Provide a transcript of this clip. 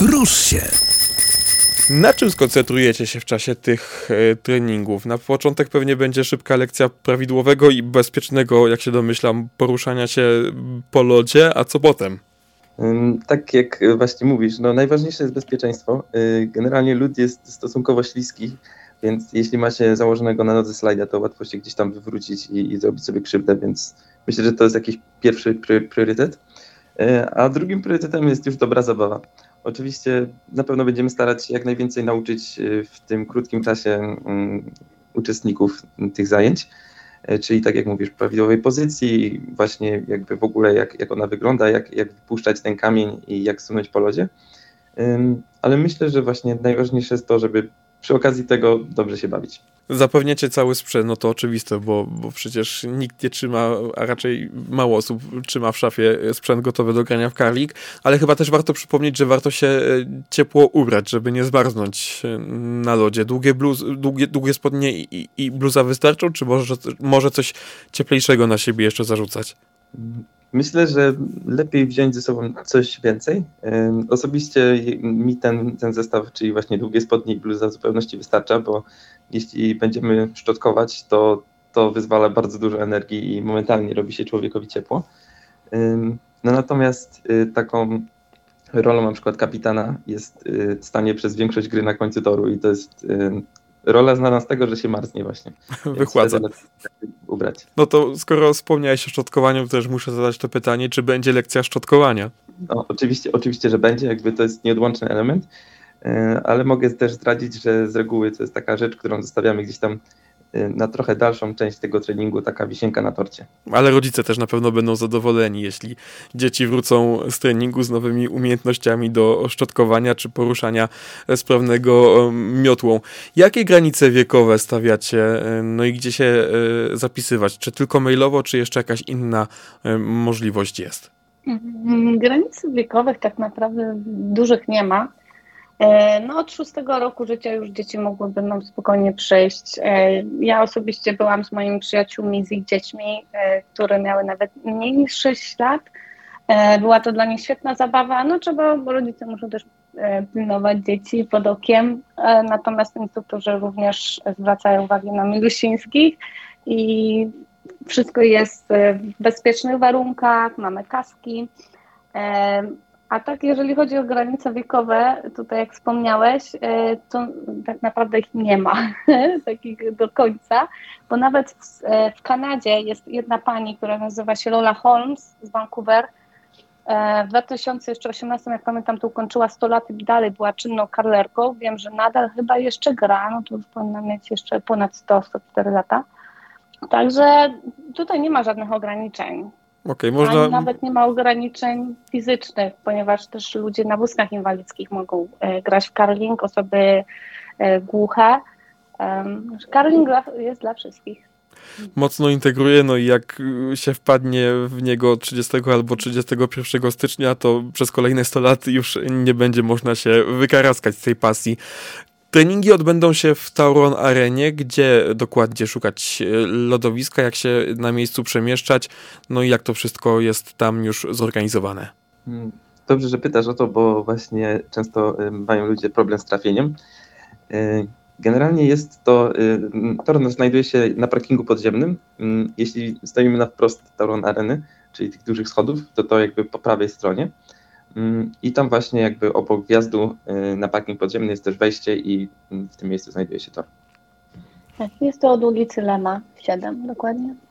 Rusz się! Na czym skoncentrujecie się w czasie tych treningów? Na początek pewnie będzie szybka lekcja prawidłowego i bezpiecznego, jak się domyślam, poruszania się po lodzie, a co potem? Tak jak właśnie mówisz, najważniejsze jest bezpieczeństwo. Generalnie lód jest stosunkowo śliski, więc jeśli ma się założonego na nodze slajda, to łatwo się gdzieś tam wywrócić i zrobić sobie krzywdę, więc myślę, że to jest jakiś pierwszy priorytet. A drugim priorytetem jest już dobra zabawa. Oczywiście na pewno będziemy starać się jak najwięcej nauczyć w tym krótkim czasie uczestników tych zajęć, czyli tak jak mówisz, prawidłowej pozycji, właśnie jakby w ogóle jak ona wygląda, jak wypuszczać ten kamień i jak sunąć po lodzie. Ale myślę, że właśnie najważniejsze jest to, żeby przy okazji tego dobrze się bawić. Zapewniacie cały sprzęt, no to oczywiste, bo przecież nikt nie trzyma, a raczej mało osób trzyma w szafie sprzęt gotowy do grania w karling, ale chyba też warto przypomnieć, że warto się ciepło ubrać, żeby nie zmarznąć na lodzie. Długie spodnie i bluza wystarczą, czy może coś cieplejszego na siebie jeszcze zarzucać? Myślę, że lepiej wziąć ze sobą coś więcej. Osobiście mi ten zestaw, czyli właśnie długie spodnie i bluza w zupełności wystarcza, bo jeśli będziemy szczotkować, to wyzwala bardzo dużo energii i momentalnie robi się człowiekowi ciepło. Natomiast taką rolą na przykład kapitana jest stanie przez większość gry na końcu toru i to jest rola znana z tego, że się marznie właśnie. Wychładza. Ubrać. No to skoro wspomniałeś o szczotkowaniu, to też muszę zadać to pytanie, czy będzie lekcja szczotkowania? No, oczywiście, że będzie, jakby to jest nieodłączny element, ale mogę też zdradzić, że z reguły to jest taka rzecz, którą zostawiamy gdzieś tam na trochę dalszą część tego treningu, taka wisienka na torcie. Ale rodzice też na pewno będą zadowoleni, jeśli dzieci wrócą z treningu z nowymi umiejętnościami do szczotkowania czy poruszania sprawnego miotłą. Jakie granice wiekowe stawiacie, no i gdzie się zapisywać? Czy tylko mailowo, czy jeszcze jakaś inna możliwość jest? Granic wiekowych tak naprawdę dużych nie ma. Od 6 roku życia już dzieci mogłyby nam spokojnie przejść. Ja osobiście byłam z moimi przyjaciółmi, z ich dziećmi, które miały nawet mniej niż 6 lat. Była to dla nich świetna zabawa, bo rodzice muszą też pilnować dzieci pod okiem, natomiast instruktorzy również zwracają uwagę na milusińskich i wszystko jest w bezpiecznych warunkach, mamy kaski. A tak, jeżeli chodzi o granice wiekowe, tutaj jak wspomniałeś, to tak naprawdę ich nie ma takich do końca, bo nawet w Kanadzie jest jedna pani, która nazywa się Lola Holmes z Vancouver. W 2018, jak pamiętam, to ukończyła 100 lat i dalej była czynną karlerką. Wiem, że nadal chyba jeszcze gra, to już powinna mieć jeszcze ponad 100-104 lata. Także tutaj nie ma żadnych ograniczeń. Okay, Ani nawet nie ma ograniczeń fizycznych, ponieważ też ludzie na wózkach inwalidzkich mogą grać w karling, osoby głuche. Karling jest dla wszystkich. Mocno integruje, no i jak się wpadnie w niego 30 albo 31 stycznia, to przez kolejne 100 lat już nie będzie można się wykaraskać z tej pasji. Treningi odbędą się w Tauron Arenie, gdzie dokładnie szukać lodowiska, jak się na miejscu przemieszczać, no i jak to wszystko jest tam już zorganizowane. Dobrze, że pytasz o to, bo właśnie często mają ludzie problem z trafieniem. Generalnie jest to, Tauron znajduje się na parkingu podziemnym. Jeśli stoimy na wprost Tauron Areny, czyli tych dużych schodów, to jakby po prawej stronie. I tam właśnie jakby obok wjazdu na parking podziemny jest też wejście i w tym miejscu znajduje się tor. Tak, jest to od ulicy Lema 7 dokładnie.